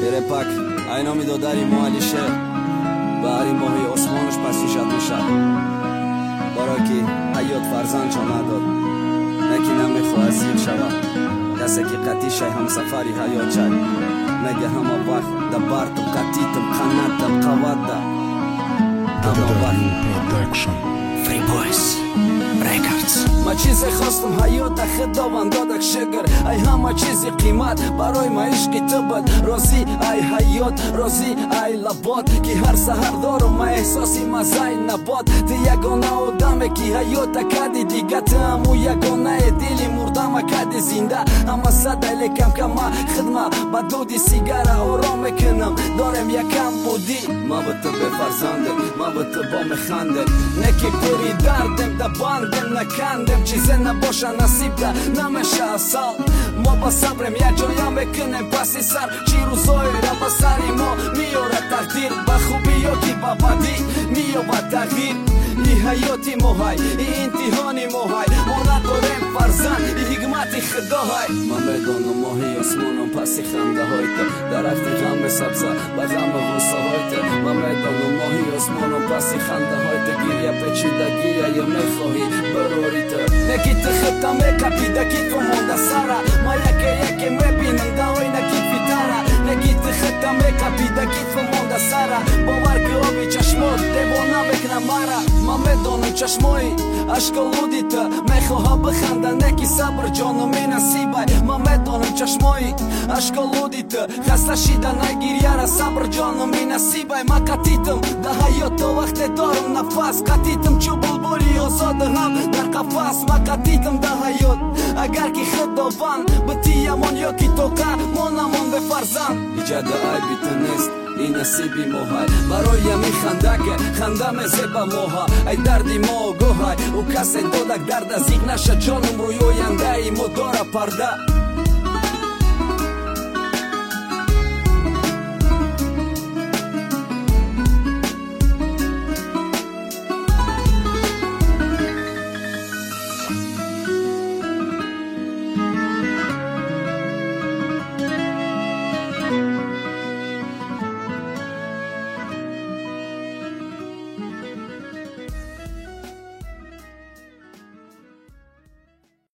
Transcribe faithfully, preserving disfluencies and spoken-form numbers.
یره پک اینا می دادری مالیشه باری ماهی اسمانش پسیشت نشد برای که حیات فرزند چا نداد نکی نمیخواه زیر شود کسی که قطیشه هم سفری حیات چای مگه همه وقت دبارتم قطیتم قناتم قوات ده همه وقت Free Boys Records ما چیزی خواستم حیات خداوند دادک شگر ای همه چیزی قیمت برای ما عشقی تو بود رازی ای حیات رازی ای لبات که هر سحر دارم ما احساسی مزای نبات تی یگانه آدمه که حیات کدی دیگه تو همو یگانه دیلی مردم کدی زنده اما صدای کم کم ما خدمه با دودی سیگار آرام کنم دارم یکم بودی ما با تو بفرزنده ما با تو با مخنده نکی پری دردم دا باندم نکندم چیزه نباشه نصیب ده نمیشه اصال ما با صبرم یک جایم بکنم پسی سر چی روزای را با سری ما میاره تقدیر با خوبی یا کی با بدی میاره تغییر ای حیاتی موهای ای انتحانی موهای ما ندارم فرزند ای حکمتی خدا های ما بدانم ماهی اسمانم پسی خنده های تو درختی غم سبزه و غم غصه های تو ما بدانم ماهی اسمانم پسی خنده های تو گیریه پیچیدگی یا میخواهی بروری تو نکی تو خطا میکپیدگی تو مونده سره ما یکی یکی میبینم داوی نکی فیتره نکی تو خطا میکپیدگی تو مونده سره باور که آبی چشمات دیوانه بکنه مرا ما میدانم چشمایی عشق لودی تو میخواه بخنده نکی صبر جانم می نصیبه ما میدانم چشمایی عشق لودی تو خسته شیده نگیریه را صبر جانم می نصیبه ما قطیتم ده حیات تو وقت دارم نفس قطیتم چو بلبلی آزاد هم در قفص ما قطیتم ده حیات اگر که خداوند بتی امان یا کی تو که ما نمان به فرزند ایجاد عیبی تو نیست این نصیبی موهای برای می خنده که خنده می زیبا موها ای دردی ما گوهای او کسی دادک درد از یک نشه جانم روی آینده ای مو داره پرده